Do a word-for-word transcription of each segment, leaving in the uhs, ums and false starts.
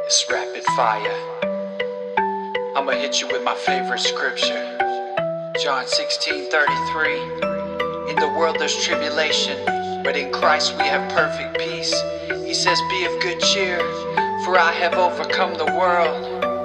It's rapid fire. I'ma hit you with my favorite scripture, John sixteen thirty-three. In the world there's tribulation, but in Christ we have perfect peace. He says, be of good cheer, for I have overcome the world.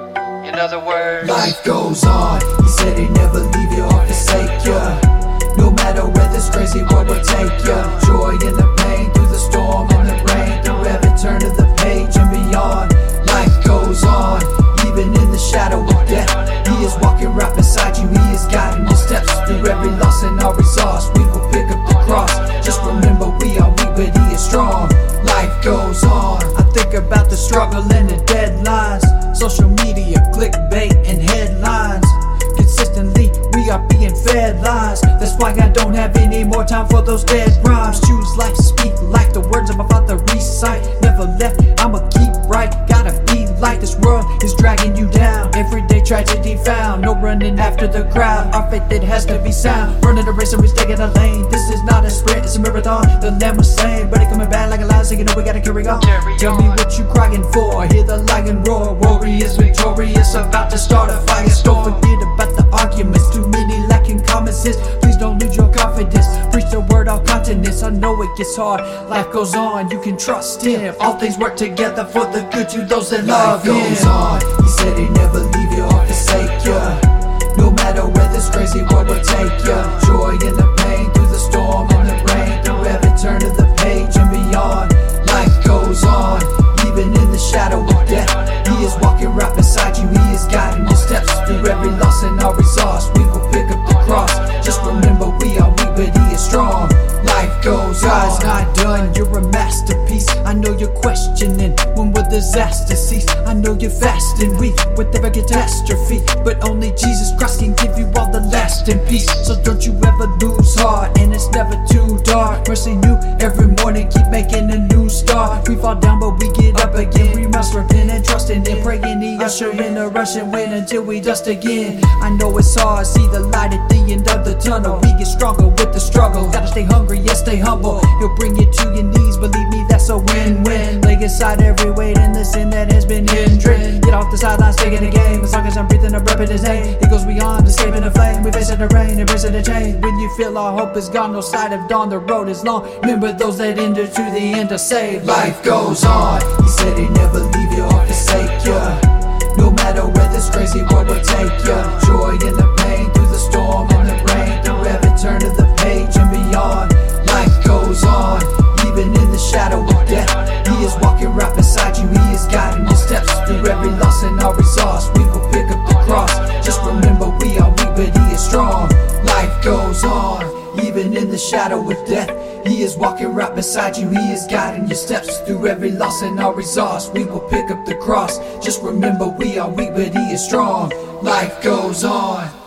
In other words, life goes on. He said he'd never leave you or forsake you. No matter where this crazy world will take you. Joy in the pain, through the storm and the rain, through every turn of the page and beyond. Life goes on, even in the shadow of death. He is walking right beside you, He is guiding your steps. Through every loss and all resource, we will pick up the cross. Just remember, we are weak, but He is strong. Life goes on. I think about the struggle and the deadlines, social media, clickbait and headlines. Consistently, we are being fed lies. That's why I don't have any more time for those dead rhymes. Choose life, speak like the words of my father recite. Never left, I'ma keep right. Gotta be like this world is dragging you down. Everyday tragedy found, no running after the crowd. Our faith, it has to be sound. Running a race and we're taking a lane. This is not a sprint, it's a marathon. The Lamb was slain, but it coming back like a lion, so you know we gotta carry on. Carry Tell on. me what you crying for. Hear the lion roar. Warriors victorious, about to start a fire. Don't forget about the arguments, too many lacking common sense. Please don't lose your confidence. Preach the word on continents. I know it gets hard, life goes on, you can trust Him. All things work together for the good to those that love Him. Life goes on. He said He'd never leave you or forsake you. No matter where this crazy world will take you. Joy in the pain, through the storm and the rain, through every turn of the page and beyond. Life goes on, even in the shadow of death. He is walking right beside you, He is guiding your steps. Through every loss and all resource, we will pick up the cross. Just remember, we are weak, but He is strong. Life goes on. God's not done, you're a masterpiece. I know you're questioning, when will disaster cease? I know you're fasting weak with every catastrophe, but only Jesus Christ can give you all the lasting peace. So don't you ever lose heart, and it's never too dark. Mercy new every morning, keep making a new start. We fall down but we get up again. We must repent and trust in Him, praying He usher in a rush and win until we dust again. I know it's hard, see the light at the end of the tunnel. We get stronger with the struggle, gotta stay hungry, yes, stay humble. He'll bring you to your knees, believe me, that's a win-win. Lay aside every weight and the sin that has been hindering. Get off the sidelines, stay in the game. As long as I'm breathing, I'm repping His name. It goes beyond escaping the flame. We facing the rain, embracing the change. When you feel all hope is gone, no sight of dawn, the road is long. Remember those that endure to the end are saved. Life goes on. He said He'd never leave you or forsake you. No matter where this crazy world will take you. Joy in the pain, through the storm and the rain, through every turn of the page and beyond. Life goes on, even in the shadow of death. He is walking right beside you, He is guiding your steps. Through every loss and all resource, we will pick up the cross. Just remember, we are weak, but He is strong. Life goes on, even in the shadow of death. He is walking right beside you, He is guiding your steps. Through every loss and all resource, we will pick up the cross. Just remember, we are weak, but He is strong. Life goes on.